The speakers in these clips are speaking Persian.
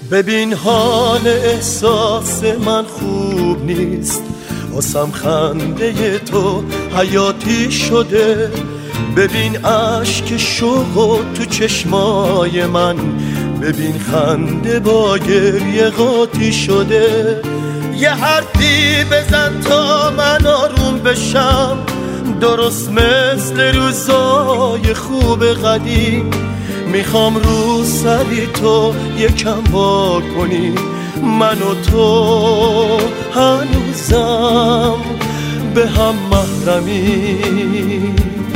ببین حال احساس من خوب نیست، واسم خنده تو حیاتی شده. ببین عشق شوق تو چشمای من، ببین خنده با گریه قاطی شده. یه حرفی بزن تا من آروم بشم، درست مثل روزای خوب قدیم. میخوام رو سری تو یکم وا کنی، من و تو هنوزم به هم محرمی.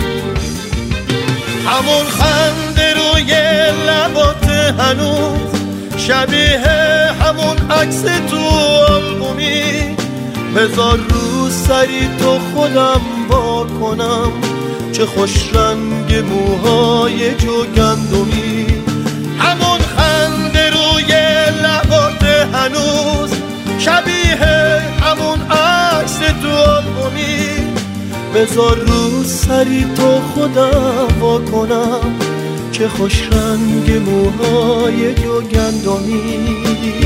همون خنده روی لبات هنوز شبیه همون عکس تو آلبومی. بذار رو سری تو خودم وا کنم، چه خوش رنگ موهای جوگندمی. همون خنده روی لبات هنوز شبیه همون عکس تو آلبومی. بذار رو سری تو خودم وا کنم، چه خوش رنگ موهای جوگندمی.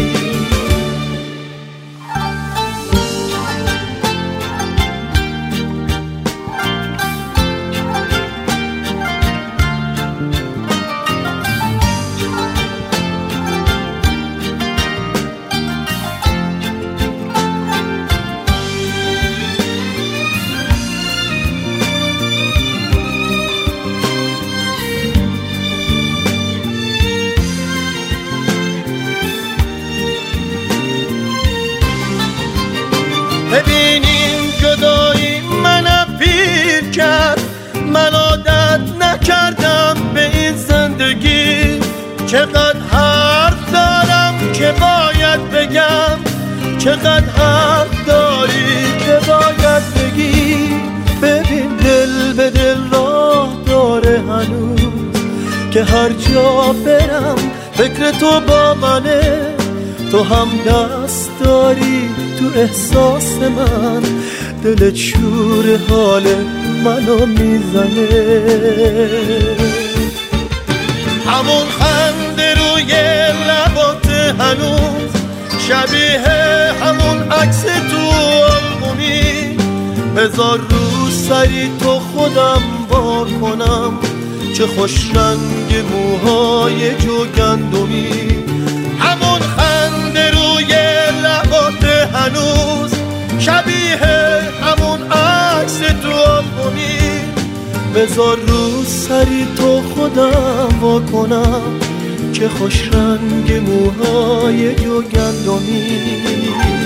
ببینیم جدایی منو پیر کرد، من عادت نکردم به این زندگی. چقدر حرف دارم که باید بگم، چقدر حرف داری که باید بگی. ببین دل به دل راه داره هنوز، که هر جا برم فکر تو با منه. تو هم دست داری تو احساس من، دلت شور حال منو میزنه. همون خنده روی لبات هنوز شبیه همون عکس تو آلبومی. بذار رو سری تو خودم وا کنم، چه خوش رنگ موهای جوگندمی. همون خنده روی لبات هنوز شبیه همون عکس تو آلبومی. بذار رو سری تو خودم وا کنم، چه خوش رنگ موهای جوگندمی.